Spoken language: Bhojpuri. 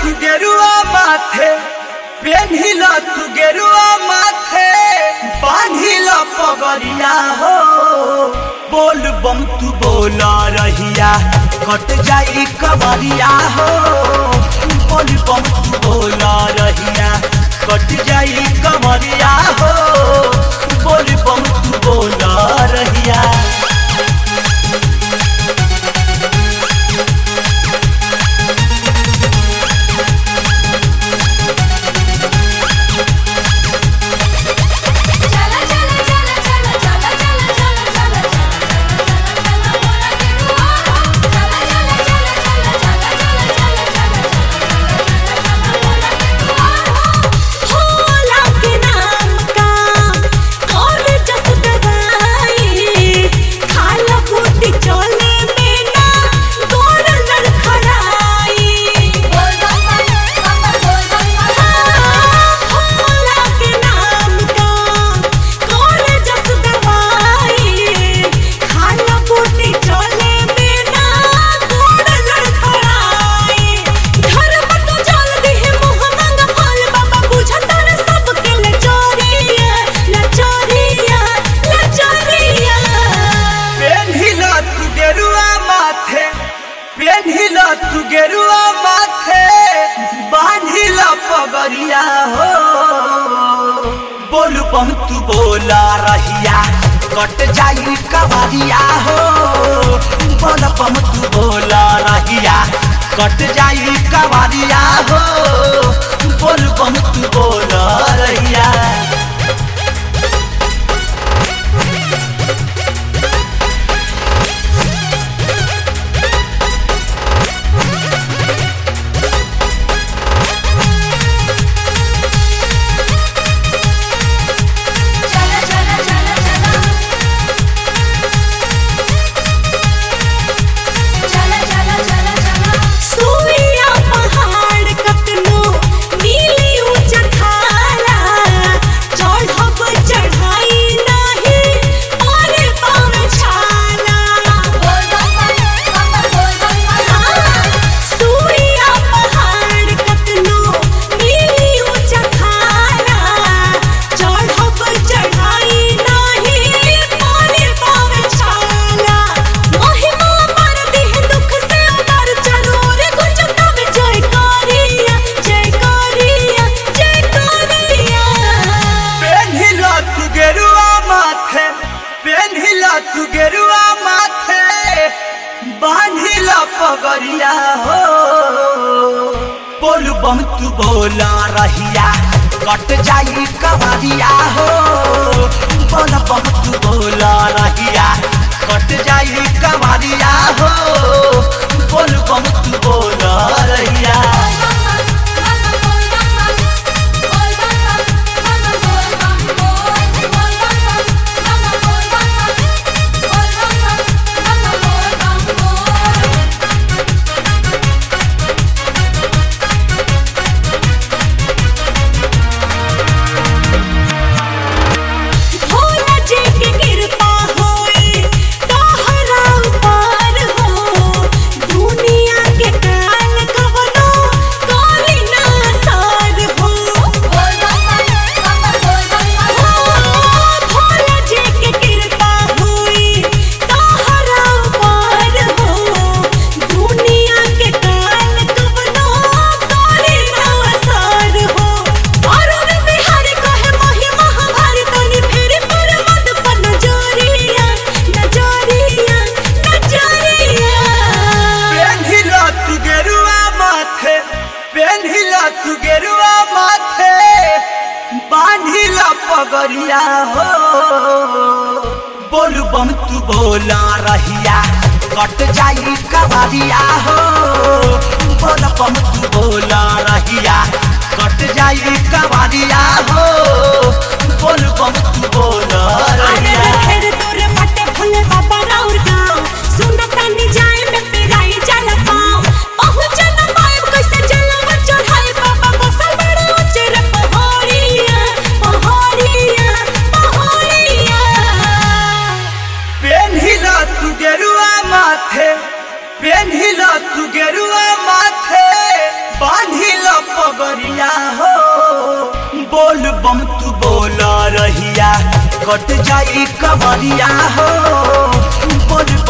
तू गेरुआ माथे, पेन्हिला तू गेरुआ माथे, बांधिला पगड़िया हो। बोल बम तू बोला रहिया, कट जाई कवरिया हो। बोल बम तू बोला रहिया, कट जाई कवरिया हो। बोल बम तू बोला रहिया। पेन्हिला तू गेरुआ माथे, बांधिला पगड़िया हो। बोल बम तू बोला रहिया, कट जाई कवरिया हो। बोल बम तू बोला रहिया, कट जाई कवरिया हो। बोल बम तू बोला रहिया। पेन्हिला तू गेरुआ माथे, बांधिला पगड़िया हो। बोल बम तू बोला रहिया, कट जाई कवरिया हो। बोल बम तू बोला रहिया, कट जाई कवरिया हो। बोल बम तू बोला रहिया। पेन्हिला तू गेरुआ माथे, बांधिला पगड़िया हो। बोल बम तू बोला रहिया, कट जाई कवरिया हो। बोल बम तू बोला रहिया, कट जाई कवरिया हो। बोल बम तू बोला रहिया। पेन्हिला तू गेरुआ माथे, बांधिला डगरिया हो बोल बम तू बोल रहिया कट जाई कवरिया हो बोल